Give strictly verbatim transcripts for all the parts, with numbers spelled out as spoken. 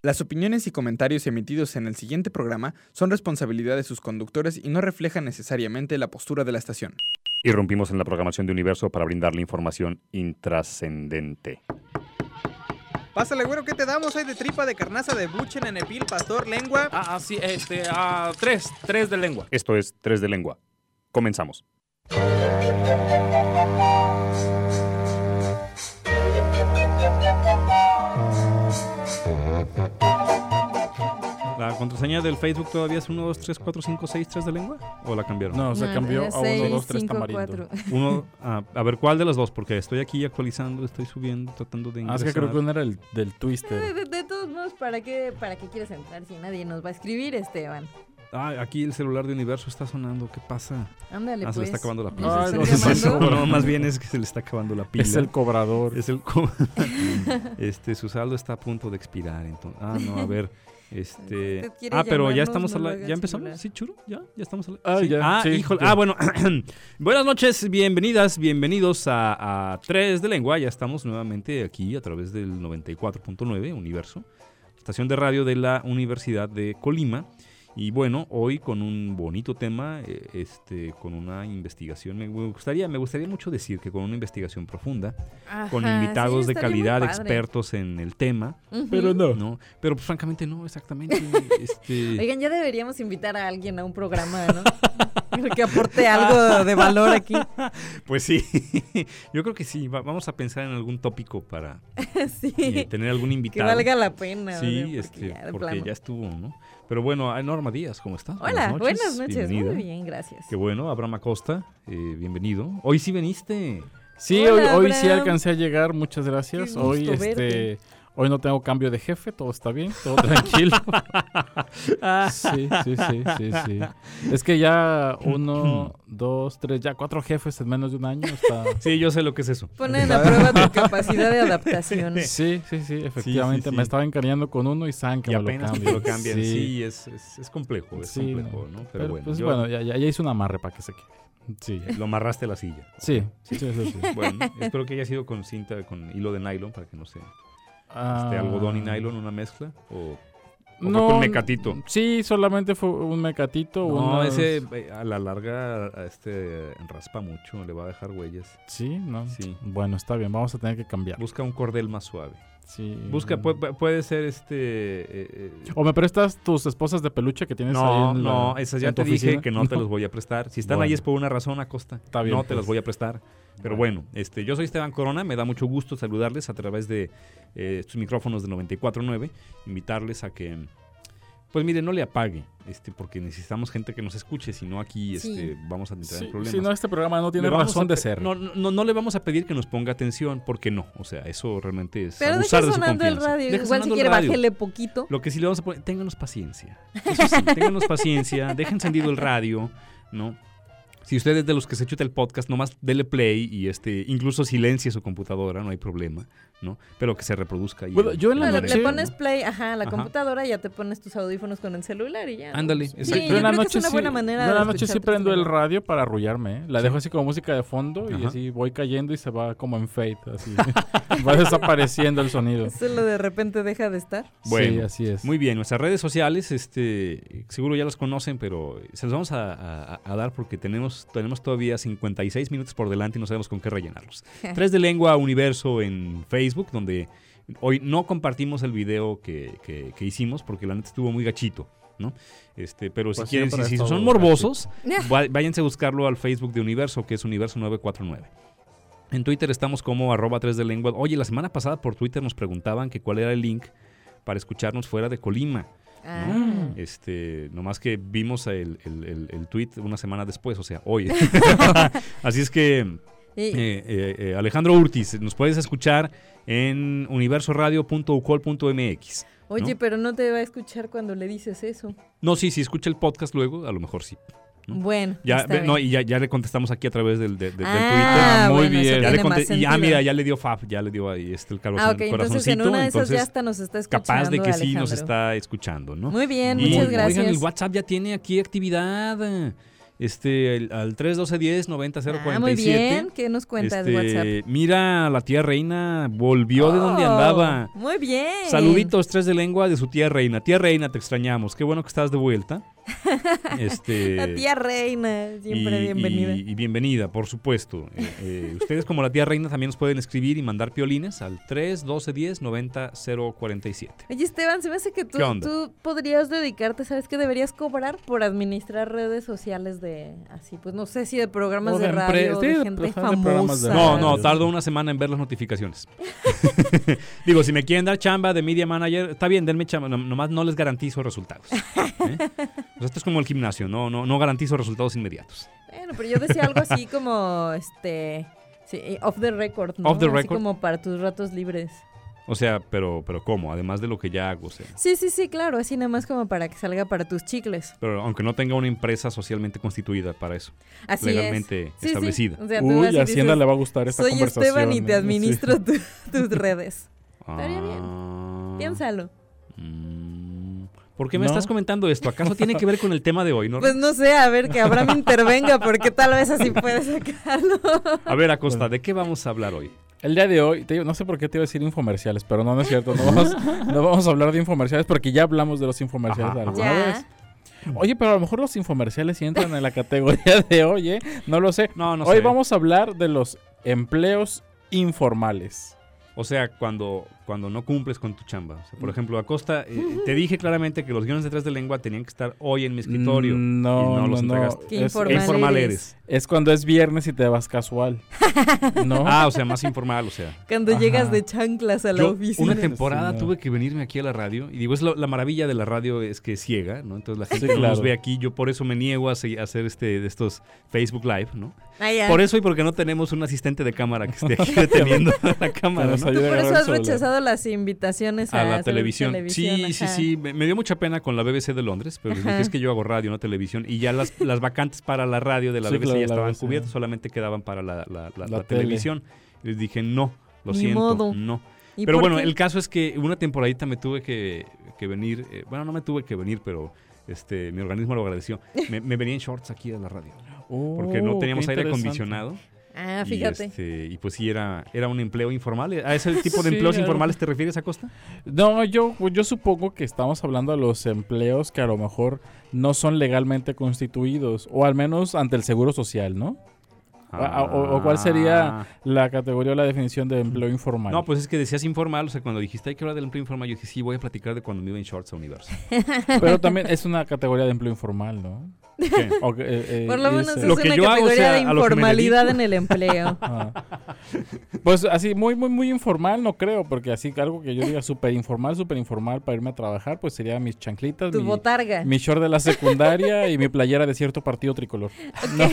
Las opiniones y comentarios emitidos en el siguiente programa son responsabilidad de sus conductores y no reflejan necesariamente la postura de la estación. Irrumpimos en la programación de Universo para brindarle información intrascendente. Pásale, güero, ¿qué te damos? Hay de tripa, de carnaza, de buche, nenepil, pastor, lengua. Ah, sí, este, ah, tres, tres de lengua. Esto es Tres de Lengua. Comenzamos. ¿La contraseña del Facebook todavía es uno, dos, tres, cuatro, cinco, seis, tres de lengua? ¿O la cambiaron? No, se No, cambió es a uno, seis, dos, tres cinco, tamarindo. cuatro. Uno, ah, a ver, ¿cuál de las dos? Porque estoy aquí actualizando, estoy subiendo, tratando de Ah, ingresar. es que creo que uno era el del De, Twister. de- de todos modos, ¿para qué, ¿para qué quieres entrar si nadie nos va a escribir, Esteban? Ah, aquí el celular de Universo está sonando, ¿qué pasa? Ándale, Ah, se pues. le está acabando la ¿Nos pila. Ay, están no, se me llamando? sobra. No, más bien es que se le está acabando la pila. Es el cobrador. Es el co- este, su saldo está a punto de expirar, entonces. Ah, no, a ver. Este. Usted quiere Ah, pero ya llamarnos, estamos no a lo la. haga ¿Ya el empezamos? celular. Sí, churo, ya, ya estamos a la. Ah, sí. ya, Ah, sí, híjole. ya. Ah, bueno. Buenas noches, bienvenidas, bienvenidos a, a Tres de Lengua. Ya estamos nuevamente aquí a través del noventa y cuatro punto nueve Universo, estación de radio de la Universidad de Colima. Y bueno, hoy con un bonito tema, eh, este, con una investigación, me gustaría, me gustaría mucho decir que con una investigación profunda, con Ajá, invitados sí, de estaría muy calidad, padre. expertos en el tema, Ujú. Pero no. ¿no? Pero pues, francamente no, exactamente. este, Oigan, ya deberíamos invitar a alguien a un programa, ¿no? Que aporte algo de valor aquí. pues sí, yo creo que sí, va- vamos a pensar en algún tópico para Sí. eh, tener algún Que invitado. valga la pena. o sea, Sí, porque este, ya, de porque plano. ya estuvo, ¿no? Pero bueno, a Norma Díaz, ¿cómo estás? Hola, buenas noches. bienvenida. Muy bien, gracias. Qué bueno, Abraham Acosta, eh, bienvenido. Hoy sí veniste. Sí, Hola, hoy, hoy sí Abraham. alcancé a llegar, muchas gracias. Qué Hoy gusto este verte. hoy no tengo cambio de jefe, todo está bien, todo tranquilo. Sí, sí, sí, sí, sí. Es que ya uno, dos, tres, ya cuatro jefes en menos de un año está. Sí, yo sé lo que es eso. Ponen a prueba tu capacidad de adaptación. Sí, sí, sí, efectivamente. sí. Me estaba encariñando con uno y saben que Y me lo apenas cambian. lo cambian. Sí, Sí, es, es, es complejo, es sí, complejo, ¿no? Pero, Pero, bueno, pues yo- bueno, ya, ya, ya hice un amarre para que se quede. Sí, lo amarraste a la silla. sí, sí, sí, sí. Bueno, espero que haya sido con cinta, con hilo de nylon para que no sea Ah, este, algodón y nylon, una mezcla. O, o fue No, con mecatito. Sí, solamente fue un mecatito. No, unos- ese eh, a la larga a este raspa mucho, le va a dejar huellas. Sí, no. Sí. Bueno, está bien, vamos a tener que cambiar. Busca un cordel más suave. Sí. Busca, pu- puede, ser este. eh, eh, O me prestas tus esposas de peluche que tienes ahí no, en la, no, esas ya en tu te dije oficina? que no, te los voy a prestar. Si están Bueno. ahí es por una razón, Acosta. Está bien, no te pues. las voy a prestar. Pero bueno, este, yo soy Esteban Corona, me da mucho gusto saludarles a través de eh, estos micrófonos de noventa y cuatro punto nueve, invitarles a que, pues mire, no le apague, este, porque necesitamos gente que nos escuche, si no aquí Sí. este, vamos a entrar Sí, en problemas. si no, este programa no tiene Le vamos razón a de pe- ser. No, no, no le vamos a pedir que nos ponga atención, porque no, o sea, eso realmente es Pero abusar deja de su sonando el confianza. radio. Deja Igual si sonando el quiere, radio. bájele poquito. Lo que sí le vamos a poner, ténganos paciencia. Eso sí, ténganos paciencia, dejen encendido el radio, ¿no? Si usted es de los que se chuta el podcast, nomás dele play y este, incluso silencie su computadora, no hay problema, ¿no? Pero que se reproduzca ahí. Bueno, yo en la No, le, noche- le pones play, ajá, a la Ajá. computadora y ya te pones tus audífonos con el celular y ya. ¿no? Ándale, Sí, exacto. yo Yo en la creo que noche es una sí- buena manera yo en la de noche sí escuchar prendo el Tres de radio para arrullarme, ¿eh? La dejo así como música de fondo y Ajá. así voy cayendo y se va como en fade, así. Va desapareciendo el sonido. Lengua. Solo de repente deja de estar. Bueno, sí, así es. Muy bien, nuestras redes sociales, este, seguro ya las conocen, pero se las vamos a, a- a dar porque tenemos, tenemos todavía cincuenta y seis minutos por delante y no sabemos con qué rellenarlos. Tres de Lengua Universo en Facebook, donde hoy no compartimos el video que, que- que hicimos porque la neta estuvo muy gachito, ¿no? Este, pero si Pues quieren, si, siempre si ha son estado morbosos, va- váyanse a buscarlo al Facebook de Universo, que es Universo nueve cuatro nueve. En Twitter estamos como arroba tres de lengua. Oye, la semana pasada por Twitter nos preguntaban que cuál era el link para escucharnos fuera de Colima. Ah. Este, nomás que vimos el, el, el, el tweet una semana después, o sea, hoy. Así es que, eh, Y- eh, eh, Alejandro Urtiz, nos puedes escuchar en universoradio punto u c o l punto m x. Oye, ¿no? pero no te va a escuchar cuando le dices eso. No, sí, si escucha el podcast luego, a lo mejor sí. ¿no? Bueno, Ya, está ve- no, bien. y ya, ya le contestamos aquí a través del, de- de- del Ah, Twitter. Muy bueno, eso bien. Ya le tiene más conté- y ah, sentido. mira, ya le dio Fab, ya le dio ahí este, el corazón, Ah, ok, entonces corazoncito. en una de esas entonces, ya hasta nos está escuchando. capaz de que sí nos Alejandro. está escuchando, ¿no? Muy bien, Y, muchas gracias. Oigan, el WhatsApp ya tiene aquí actividad. Este, el- al tres doce diez noventa cero Ah, cuarenta muy y siete. bien. ¿Qué nos cuentas, Este, WhatsApp? Mira, la tía Reina volvió de donde Oh, andaba. Muy bien. Saluditos, tres de lengua de su tía Reina. Tía Reina, te extrañamos. Qué bueno que estás de vuelta. Este, La tía Reina, siempre y, bienvenida. Y, y bienvenida, por supuesto. Eh, eh, ustedes, como la tía Reina, también nos pueden escribir y mandar piolines al tres doce diez noventa cero cuarenta y siete. Oye, Esteban, se me hace que tú, ¿Qué onda? tú podrías dedicarte, ¿sabes qué? Deberías cobrar por administrar redes sociales de, así, pues no sé si de programas O de de radio, empre- de sí, de- gente de programas de famosa. No, no, Ah, tardo una semana en ver las notificaciones. Digo, si me quieren dar chamba de media manager, está bien, denme chamba, no- nomás no les garantizo resultados. ¿eh? O sea, esto es como el gimnasio, no, no, no garantizo resultados inmediatos. Bueno, pero yo decía algo así como, este, sí, off the record, ¿no? Off the Así record. como para tus ratos libres. O sea, pero, pero ¿cómo? Además de lo que ya hago, o sea. Sí, sí, sí, claro, así nada más como para que salga para tus chicles. Pero aunque no tenga una empresa socialmente constituida para eso, Así legalmente es. Sí, sí. establecida. O sea, tú Uy, así a Hacienda dices, le va a gustar esta soy conversación. Esteban y te ¿eh? administro Sí. tu- tus redes. Estaría bien. Ah. Piénsalo. Mm. ¿Por qué me No. estás comentando esto? ¿Acaso tiene que ver con el tema de hoy, no? Pues no sé, a ver, que Abraham intervenga, porque tal vez así puede sacarlo. A ver, Acosta, ¿de qué vamos a hablar hoy? El día de hoy, te digo, no sé por qué te iba a decir infomerciales, pero no, no es cierto. No vamos, no vamos a hablar de infomerciales porque ya hablamos de los infomerciales Ajá. alguna Ya. vez. Oye, pero a lo mejor los infomerciales sí entran en la categoría de hoy, ¿eh? No lo sé. No, no hoy sé. vamos a hablar de los empleos informales. O sea, cuando, cuando no cumples con tu chamba. O sea, por ejemplo, Acosta, eh, te dije claramente que los guiones de tres de lengua tenían que estar hoy en mi escritorio. Mm, No, y no no, los no. entregaste. Qué Es, informal ¿Qué es- informal eres. eres? es cuando es viernes y te vas casual. ¿No? Ah, o sea, más informal, o sea. Cuando Ajá. llegas de chanclas a la Yo oficina. una temporada Sí, no. tuve que venirme aquí a la radio y digo, es lo- la maravilla de la radio es que es ciega, ¿no? Entonces la gente Sí, no claro. nos ve aquí, yo por eso me niego a, se- a hacer este de estos Facebook Live, ¿no? Ah, ya. Por eso y porque no tenemos un asistente de cámara que esté aquí deteniendo la cámara, nos ¿no? ayude Tú a por eso agarrar has el celular. rechazado las invitaciones a, A la hacer televisión. Sí, sí, ajá. sí. Me, me dio mucha pena con la B B C de Londres, pero les dije, Ajá. es que yo hago radio, no televisión. Y ya las, las vacantes para la radio de la Sí, B B C claro, ya la estaban B B C. cubiertas, solamente quedaban para la, la- la- La la tele. televisión. Y les dije, no, lo Ni siento, modo. no. ¿Y Pero por bueno, qué? el caso es que una temporadita me tuve que, que venir, eh, bueno, no me tuve que venir, pero este mi organismo lo agradeció. Me, me venía en shorts aquí a la radio, porque no Oh, teníamos qué aire interesante. acondicionado. Ah, Y, fíjate. este, y pues sí, era, era un empleo informal. ¿A ese tipo de Sí, empleos algo. informales te refieres, Acosta? No, yo, yo supongo que estamos hablando de los empleos que a lo mejor no son legalmente constituidos, o al menos ante el Seguro Social, ¿no? Ah, o- o cuál sería la categoría o la definición de empleo informal. No, pues es que decías informal, o sea, cuando dijiste hay que hablar del empleo informal, yo dije, sí, voy a platicar de cuando me iba en shorts a Universo. Pero también es una categoría de empleo informal, ¿no? ¿Qué? O que, eh, eh, Por lo es, menos eh, es Lo una que yo hago, o categoría sea, de a lo que me informalidad dedico. en el empleo. ah. Pues así, muy, muy, muy informal, no creo, porque así algo que yo diga súper informal, súper informal para irme a trabajar, pues sería mis chanclitas, Tu mi, botarga. mi short de la secundaria y mi playera de cierto partido tricolor. No.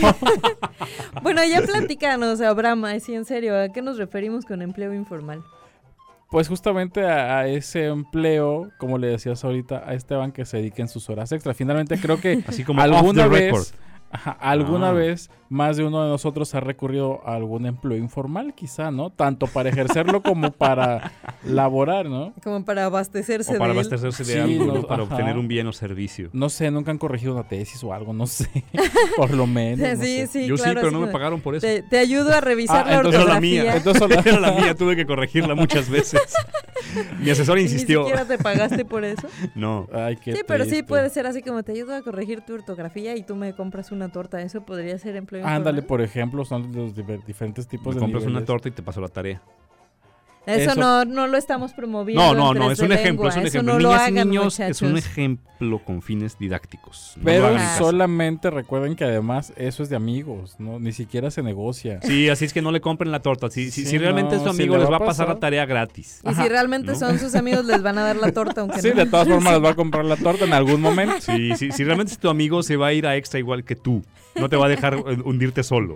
Bueno, ya platícanos, Abraham, así en serio, ¿a qué nos referimos con empleo informal? Pues justamente a, a ese empleo, como le decías ahorita a Esteban, que se dedique en sus horas extra. Finalmente creo que Así como alguna off the vez, record. ajá, alguna Ah. vez más de uno de nosotros ha recurrido a algún empleo informal, quizá, ¿no? Tanto para ejercerlo como para laborar, ¿no? Como para abastecerse O para de él. abastecerse de Sí, algo, no, ¿no? Para ajá. obtener un bien o servicio. No sé, nunca han corregido una tesis o algo, no sé. Por lo menos. no sí, sé. sí, Yo claro. sí, pero así no me como, pagaron por eso. Te, te ayudo a revisar Ah, la entonces Era la ortografía. mía. Entonces solo- Era la mía, tuve que corregirla muchas veces. Mi asesor ¿Y insistió. Ni siquiera te pagaste por eso. No. Ay, qué Sí, pero sí triste. puede ser así como te ayudo a corregir tu ortografía y tú me compras una torta. Eso podría ser empleo informal. Ándale, por ejemplo, son los diver- diferentes tipos Me de compras una niveles. torta y te paso la tarea. Eso, Eso- no, no lo estamos promoviendo. No, no, en no, Tres es de un ejemplo, Lengua. es un Eso ejemplo. no lo Niñas y hagan, niños, muchachos. es un ejemplo con fines didácticos. No Pero lo hagan en casa. solamente recuerden que además eso es de amigos, ¿no? Ni siquiera se negocia. Sí, así es que no le compren la torta. Si, si, Sí, si realmente no, es tu si amigo, le les va va a a pasar pasar. la tarea gratis. Y Ajá, si realmente ¿no? son sus amigos, les van a dar la torta, aunque Sí, no. de todas formas les va a comprar la torta en algún momento. Sí, sí, si realmente es tu amigo, se va a ir a extra igual que tú. No te va a dejar eh, hundirte solo.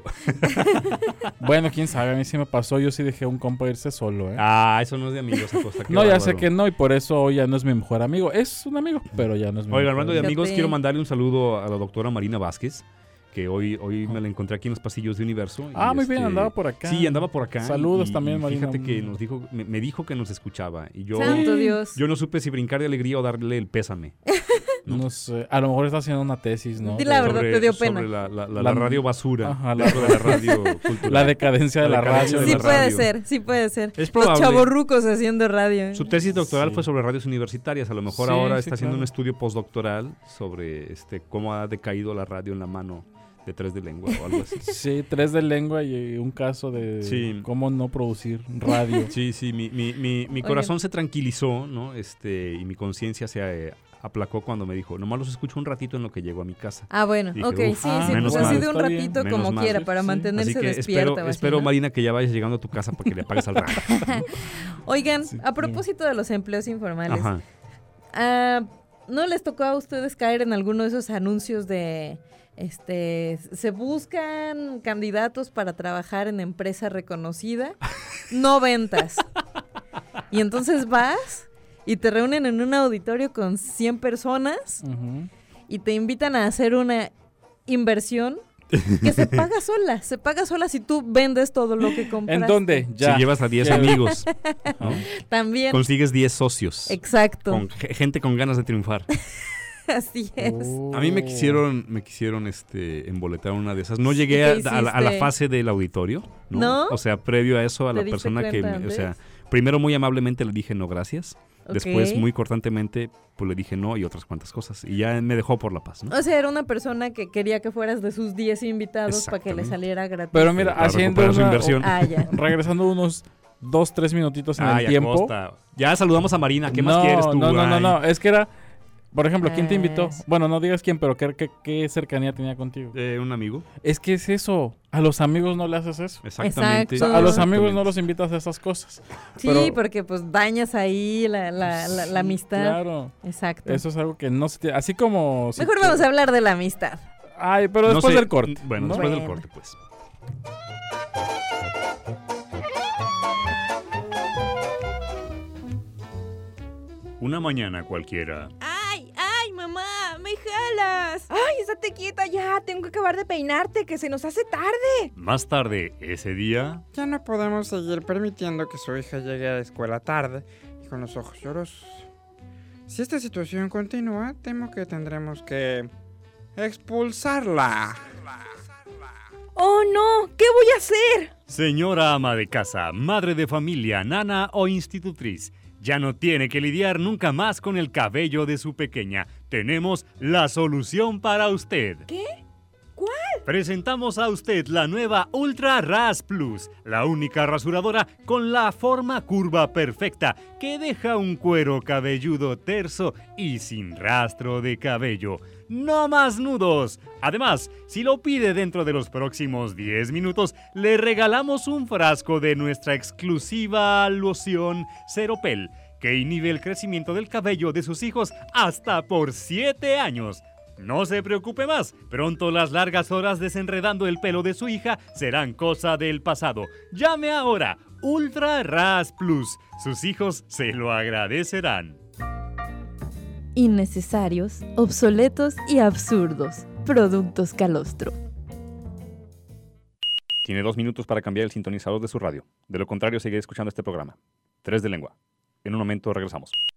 Bueno, quién sabe, a mí sí me pasó, yo sí dejé a un compa irse solo, ¿eh? Ah, eso no es de amigos, Acosta. qué no, ya sé bárbaro. que no, y por eso hoy ya no es mi mejor amigo. Es un amigo, pero ya no es mi Oiga, mejor hablando de amigo. amigos, Fíjate. quiero mandarle un saludo a la doctora Marina Vázquez, que hoy, hoy me la encontré aquí en los pasillos de Universo. y, Ah, muy bien, este, andaba por acá. Sí, andaba por acá. Saludos y- también, y Marina. Fíjate que nos dijo, me, me dijo que nos escuchaba. Y yo, Santo Dios. yo no supe si brincar de alegría o darle el pésame. ¿no? No sé, a lo mejor está haciendo una tesis, ¿no? Di la De- verdad, Sobre- te dio sobre pena. La, la- la- La- la radio basura. Ajá, la- dentro de la radio cultural. La decadencia de La la, decadencia radio. de Sí la puede radio. ser, sí puede ser. Es Los probable. chavorrucos haciendo radio. Su tesis doctoral Sí. fue sobre radios universitarias. A lo mejor Sí, ahora sí, está haciendo claro. un estudio postdoctoral sobre este cómo ha decaído la radio en la mano de Tres de Lengua o algo así. Sí, tres de lengua y un caso de Sí. cómo no producir radio. Sí, sí, mi, mi, mi, mi corazón se tranquilizó, ¿no? Este, y mi conciencia se eh, aplacó cuando me dijo, nomás los escucho un ratito en lo que llego a mi casa. Ah, bueno, Dije, ok, "Uf, sí, ah, sí, menos pues así mal. de un Está bien. ratito Menos como mal. quiera, para Sí. mantenerse Así que despierta. espero, o así, espero ¿no? Marina, que ya vayas llegando a tu casa para que le apagues al radio. Oigan, Sí. a propósito de los empleos informales, Ajá. ah, ¿no les tocó a ustedes caer en alguno de esos anuncios de, este, se buscan candidatos para trabajar en empresa reconocida, no ventas? Y entonces vas y te reúnen en un auditorio con cien personas Ujú. y te invitan a hacer una inversión que se paga sola, se paga sola si tú vendes todo lo que compras. ¿En dónde? Ya. Si llevas a diez Ya. amigos, ¿no? También, consigues diez socios. exacto, Con ge- gente con ganas de triunfar. así es. Oh. A mí me quisieron, me quisieron este emboletar una de esas. No llegué ¿Y a, qué a la, a la hiciste? fase del auditorio, ¿no? ¿No? O sea, previo a eso, a ¿Te la diste persona que, cuenta me- o sea, antes? primero muy amablemente le dije no gracias. Ok. Después muy cortantemente pues le dije no y otras cuantas cosas. Y ya me dejó por la paz, ¿no? O sea, era una persona que quería que fueras de sus diez invitados para que le Exactamente. saliera gratis. Pero mira, Para haciendo recuperar su una- inversión. Ah, ya. regresando unos dos, tres minutitos en Ay, el tiempo. Acosta. Ya saludamos a Marina. ¿Qué más no, quieres tú? No, no, no, Ay. no, es que era, por ejemplo, ¿quién te invitó? Es- Bueno, no digas quién, pero ¿qué, qué, qué cercanía tenía contigo? Eh, un amigo. Es que es eso, a los amigos no le haces eso. Exactamente. O sea, a los amigos no Exactamente. los invitas a esas cosas. Sí, Pero- porque pues dañas ahí la, la, la, la Sí, amistad. Claro, Exacto. eso es algo que no se tiene, así como... si Mejor te- vamos a hablar de la amistad. Ay, pero No después sé, del corte. Bueno, ¿no? después del Bueno. corte, pues. Una mañana cualquiera. ¡Ay, ay, mamá! ¡Me jalas! ¡Ay, estate quieta ya! Tengo que acabar de peinarte, que se nos hace tarde. Más tarde, ese día, Ya no podemos seguir permitiendo que su hija llegue a la escuela tarde y con los ojos llorosos. Si esta situación continúa, temo que tendremos que expulsarla. ¡Oh, no! ¿Qué voy a hacer? Señora ama de casa, madre de familia, nana o institutriz, ya no tiene que lidiar nunca más con el cabello de su pequeña. Tenemos la solución para usted. ¿Qué? ¿Cuál? Presentamos a usted la nueva Ultra Ras Plus, la única rasuradora con la forma curva perfecta que deja un cuero cabelludo terso y sin rastro de cabello. ¡No más nudos! Además, si lo pide dentro de los próximos diez minutos, le regalamos un frasco de nuestra exclusiva loción Ceropel, que inhibe el crecimiento del cabello de sus hijos hasta por siete años. No se preocupe más, pronto las largas horas desenredando el pelo de su hija serán cosa del pasado. Llame ahora, Ultra Ras Plus. Sus hijos se lo agradecerán. Innecesarios, obsoletos y absurdos. Productos Calostro. Tiene dos minutos para cambiar el sintonizador de su radio. De lo contrario, seguiré escuchando este programa. Tres de Lengua. En un momento regresamos.